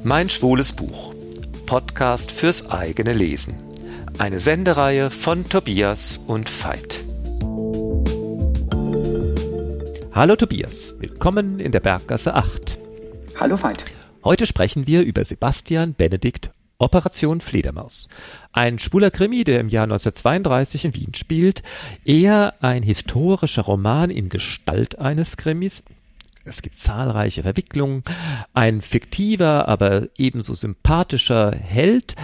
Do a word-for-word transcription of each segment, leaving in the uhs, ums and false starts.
Mein schwules Buch. Podcast fürs eigene Lesen. Eine Sendereihe von Tobias und Veit. Hallo Tobias, willkommen in der Berggasse acht. Hallo Veit. Heute sprechen wir über Sebastian Benedikt, Operation Fledermaus. Ein schwuler Krimi, der im Jahr neunzehnhundertzweiunddreißig in Wien spielt. Eher ein historischer Roman in Gestalt eines Krimis. Es gibt zahlreiche Verwicklungen. Ein fiktiver, aber ebenso sympathischer Held.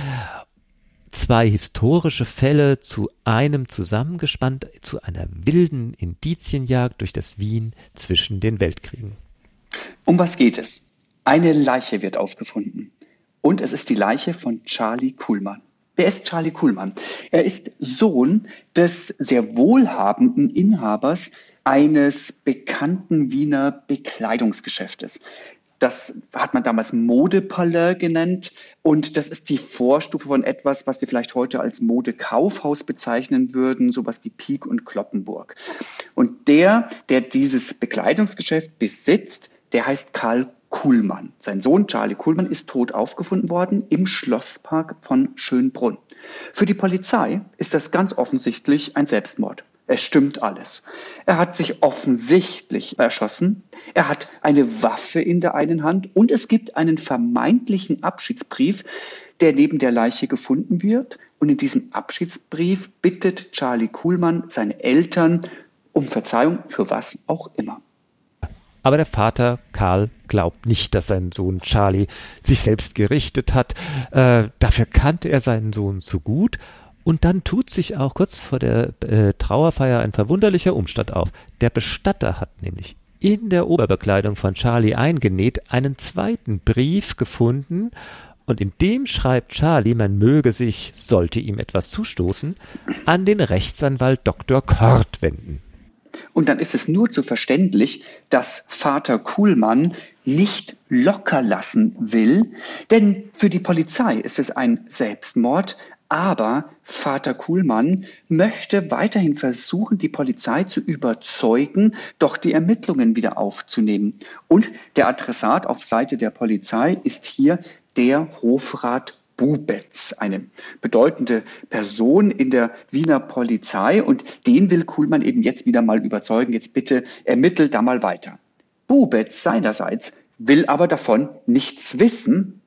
Zwei historische Fälle zu einem zusammengespannt, zu einer wilden Indizienjagd durch das Wien zwischen den Weltkriegen. Um was geht es? Eine Leiche wird aufgefunden. Und es ist die Leiche von Charlie Kuhlmann. Wer ist Charlie Kuhlmann? Er ist Sohn des sehr wohlhabenden Inhabers eines bekannten Wiener Bekleidungsgeschäftes. Das hat man damals Modepalais genannt und das ist die Vorstufe von etwas, was wir vielleicht heute als Modekaufhaus bezeichnen würden, sowas wie Pieck und Cloppenburg. Und der, der dieses Bekleidungsgeschäft besitzt, der heißt Karl Kuhlmann. Sein Sohn Charlie Kuhlmann ist tot aufgefunden worden im Schlosspark von Schönbrunn. Für die Polizei ist das ganz offensichtlich ein Selbstmord. Es stimmt alles. Er hat sich offensichtlich erschossen. Er hat eine Waffe in der einen Hand und es gibt einen vermeintlichen Abschiedsbrief, der neben der Leiche gefunden wird. Und in diesem Abschiedsbrief bittet Charlie Kuhlmann seine Eltern um Verzeihung für was auch immer. Aber der Vater Karl glaubt nicht, dass sein Sohn Charlie sich selbst gerichtet hat. Äh, dafür kannte er seinen Sohn zu gut. Und dann tut sich auch kurz vor der äh, Trauerfeier ein verwunderlicher Umstand auf. Der Bestatter hat nämlich in der Oberbekleidung von Charlie eingenäht einen zweiten Brief gefunden. Und in dem schreibt Charlie, man möge sich, sollte ihm etwas zustoßen, an den Rechtsanwalt Doktor Kort wenden. Und dann ist es nur zu verständlich, dass Vater Kuhlmann nicht locker lassen will, denn für die Polizei ist es ein Selbstmord, aber Vater Kuhlmann möchte weiterhin versuchen, die Polizei zu überzeugen, doch die Ermittlungen wieder aufzunehmen. Und der Adressat auf Seite der Polizei ist hier der Hofrat Bubetz, eine bedeutende Person in der Wiener Polizei und den will Kuhlmann eben jetzt wieder mal überzeugen, jetzt bitte ermittelt da mal weiter. Bubetz seinerseits will aber davon nichts wissen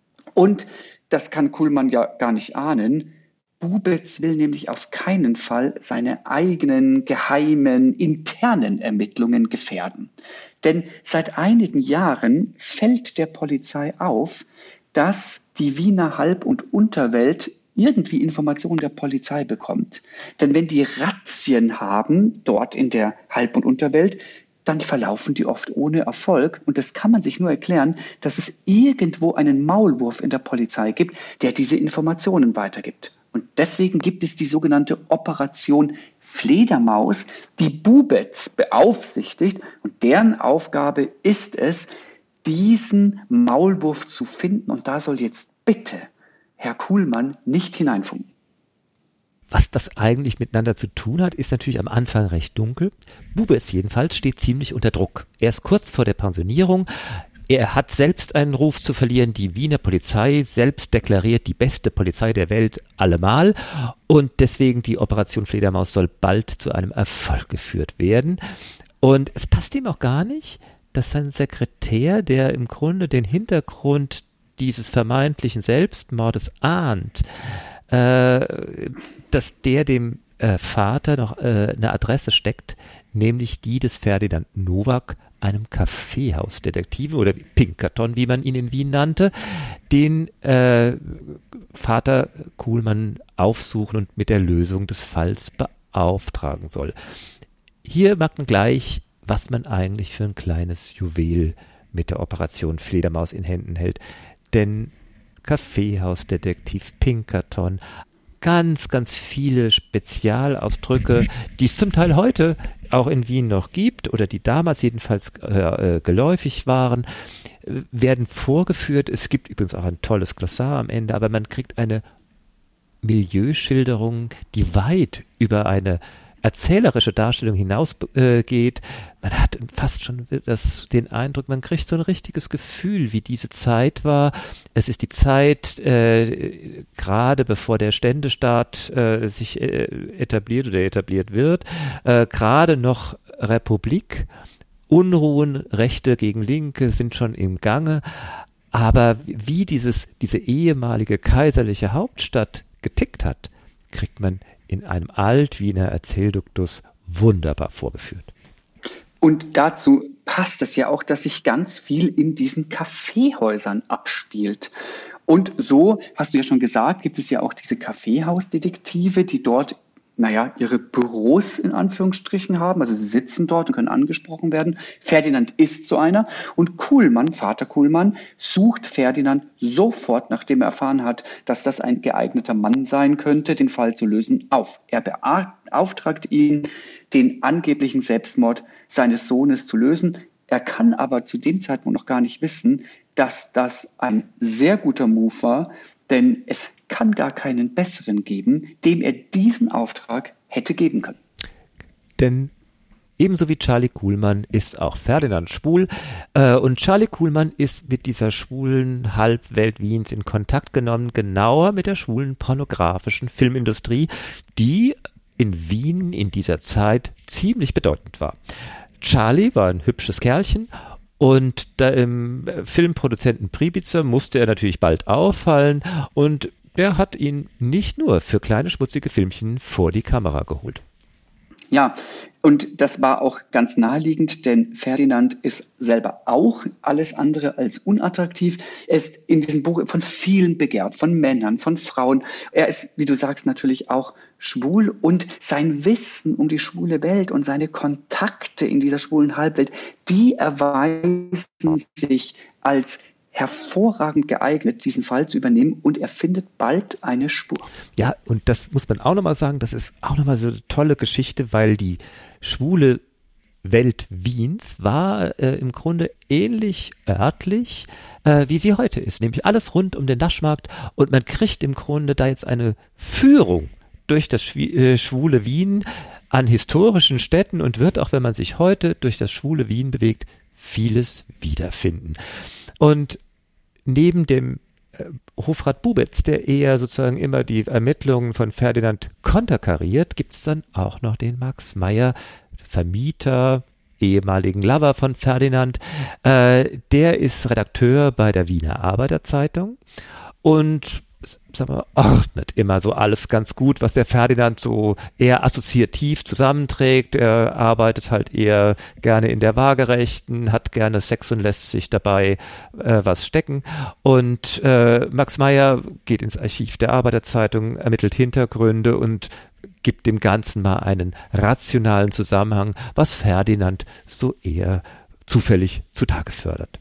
und das kann Kuhlmann ja gar nicht ahnen. Bubetz will nämlich auf keinen Fall seine eigenen geheimen, internen Ermittlungen gefährden. Denn seit einigen Jahren fällt der Polizei auf, dass die Wiener Halb- und Unterwelt irgendwie Informationen der Polizei bekommt. Denn wenn die Razzien haben, dort in der Halb- und Unterwelt, dann verlaufen die oft ohne Erfolg. Und das kann man sich nur erklären, dass es irgendwo einen Maulwurf in der Polizei gibt, der diese Informationen weitergibt. Und deswegen gibt es die sogenannte Operation Fledermaus, die Bubetz beaufsichtigt. Und deren Aufgabe ist es, diesen Maulwurf zu finden. Und da soll jetzt bitte Herr Kuhlmann nicht hineinfunken. Was das eigentlich miteinander zu tun hat, ist natürlich am Anfang recht dunkel. Bubetz jedenfalls steht ziemlich unter Druck. Er ist kurz vor der Pensionierung. Er hat selbst einen Ruf zu verlieren. Die Wiener Polizei selbst deklariert die beste Polizei der Welt allemal. Und deswegen die Operation Fledermaus soll bald zu einem Erfolg geführt werden. Und es passt ihm auch gar nicht, dass sein Sekretär, der im Grunde den Hintergrund dieses vermeintlichen Selbstmordes ahnt, äh, dass der dem äh, Vater noch äh, eine Adresse steckt, nämlich die des Ferdinand Nowak, einem Kaffeehausdetektiven oder Pinkerton, wie man ihn in Wien nannte, den äh, Vater Kuhlmann aufsuchen und mit der Lösung des Falls beauftragen soll. Hier merkt man gleich, was man eigentlich für ein kleines Juwel mit der Operation Fledermaus in Händen hält. Denn Kaffeehausdetektiv, Pinkerton, ganz, ganz viele Spezialausdrücke, die es zum Teil heute auch in Wien noch gibt oder die damals jedenfalls äh, geläufig waren, werden vorgeführt. Es gibt übrigens auch ein tolles Glossar am Ende, aber man kriegt eine Milieuschilderung, die weit über eine erzählerische Darstellung hinausgeht. Äh, man hat fast schon das, den Eindruck, man kriegt so ein richtiges Gefühl, wie diese Zeit war. Es ist die Zeit, äh, gerade bevor der Ständestaat äh, sich äh, etabliert oder etabliert wird, äh, gerade noch Republik. Unruhen, Rechte gegen Linke sind schon im Gange. Aber wie dieses, diese ehemalige kaiserliche Hauptstadt getickt hat, kriegt man in einem Alt-Wiener Erzählduktus wunderbar vorgeführt. Und dazu passt es ja auch, dass sich ganz viel in diesen Kaffeehäusern abspielt. Und so, hast du ja schon gesagt, gibt es ja auch diese Kaffeehausdetektive, die dort, naja, ihre Büros in Anführungsstrichen haben. Also sie sitzen dort und können angesprochen werden. Ferdinand ist so einer. Und Kuhlmann, Vater Kuhlmann, sucht Ferdinand sofort, nachdem er erfahren hat, dass das ein geeigneter Mann sein könnte, den Fall zu lösen, auf. Er beauftragt ihn, den angeblichen Selbstmord seines Sohnes zu lösen. Er kann aber zu dem Zeitpunkt noch gar nicht wissen, dass das ein sehr guter Move war, denn es kann gar keinen besseren geben, dem er diesen Auftrag hätte geben können. Denn ebenso wie Charlie Kuhlmann ist auch Ferdinand schwul, äh, und Charlie Kuhlmann ist mit dieser schwulen Halbwelt Wiens in Kontakt genommen, genauer mit der schwulen pornografischen Filmindustrie, die in Wien in dieser Zeit ziemlich bedeutend war. Charlie war ein hübsches Kerlchen und da im Filmproduzenten Priebitzer musste er natürlich bald auffallen und der hat ihn nicht nur für kleine schmutzige Filmchen vor die Kamera geholt. Ja, und das war auch ganz naheliegend, denn Ferdinand ist selber auch alles andere als unattraktiv. Er ist in diesem Buch von vielen begehrt, von Männern, von Frauen. Er ist, wie du sagst, natürlich auch schwul und sein Wissen um die schwule Welt und seine Kontakte in dieser schwulen Halbwelt, die erweisen sich als hervorragend geeignet, diesen Fall zu übernehmen, und er findet bald eine Spur. Ja, und das muss man auch nochmal sagen, das ist auch nochmal so eine tolle Geschichte, weil die schwule Welt Wiens war äh, im Grunde ähnlich örtlich, äh, wie sie heute ist, nämlich alles rund um den Naschmarkt, und man kriegt im Grunde da jetzt eine Führung durch das schw- äh, schwule Wien an historischen Städten und wird auch, wenn man sich heute durch das schwule Wien bewegt, vieles wiederfinden. Und neben dem äh, Hofrat Bubetz, der eher sozusagen immer die Ermittlungen von Ferdinand konterkariert, gibt es dann auch noch den Max Meyer, Vermieter, ehemaligen Lover von Ferdinand. Äh, der ist Redakteur bei der Wiener Arbeiterzeitung und sagen wir, ordnet immer so alles ganz gut, was der Ferdinand so eher assoziativ zusammenträgt. Er arbeitet halt eher gerne in der Waagerechten, hat gerne Sex und lässt sich dabei äh, was stecken. Und äh, Max Meyer geht ins Archiv der Arbeiterzeitung, ermittelt Hintergründe und gibt dem Ganzen mal einen rationalen Zusammenhang, was Ferdinand so eher zufällig zutage fördert.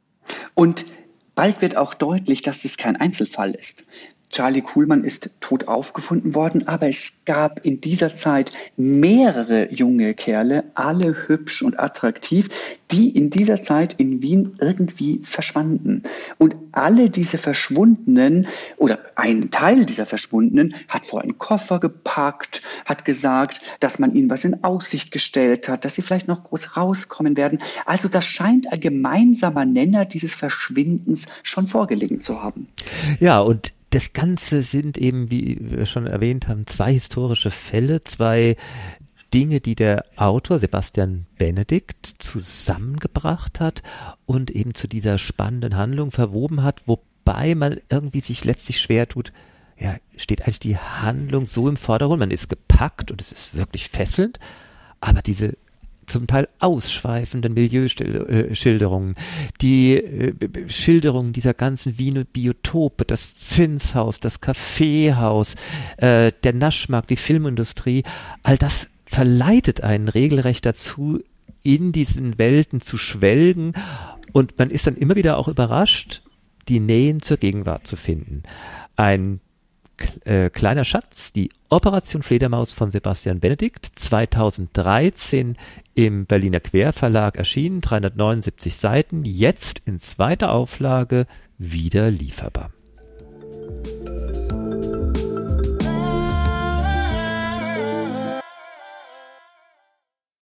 Und bald wird auch deutlich, dass es kein Einzelfall ist. Charlie Kuhlmann ist tot aufgefunden worden, aber es gab in dieser Zeit mehrere junge Kerle, alle hübsch und attraktiv, die in dieser Zeit in Wien irgendwie verschwanden. Und alle diese Verschwundenen oder ein Teil dieser Verschwundenen hat vor einen Koffer gepackt, hat gesagt, dass man ihnen was in Aussicht gestellt hat, dass sie vielleicht noch groß rauskommen werden. Also das scheint ein gemeinsamer Nenner dieses Verschwindens schon vorgelegen zu haben. Ja, und das Ganze sind eben, wie wir schon erwähnt haben, zwei historische Fälle, zwei Dinge, die der Autor Sebastian Benedikt zusammengebracht hat und eben zu dieser spannenden Handlung verwoben hat, wobei man irgendwie sich letztlich schwer tut, ja, steht eigentlich die Handlung so im Vordergrund, man ist gepackt und es ist wirklich fesselnd, aber diese zum Teil ausschweifenden Milieuschilderungen, die äh, Schilderungen dieser ganzen Wiener Biotope, das Zinshaus, das Kaffeehaus, äh, der Naschmarkt, die Filmindustrie, all das verleitet einen regelrecht dazu, in diesen Welten zu schwelgen, und man ist dann immer wieder auch überrascht, die Nähen zur Gegenwart zu finden. Ein Äh, kleiner Schatz, die Operation Fledermaus von Sebastian Benedikt, zweitausenddreizehn im Berliner Querverlag erschienen, dreihundertneunundsiebzig Seiten, jetzt in zweiter Auflage wieder lieferbar.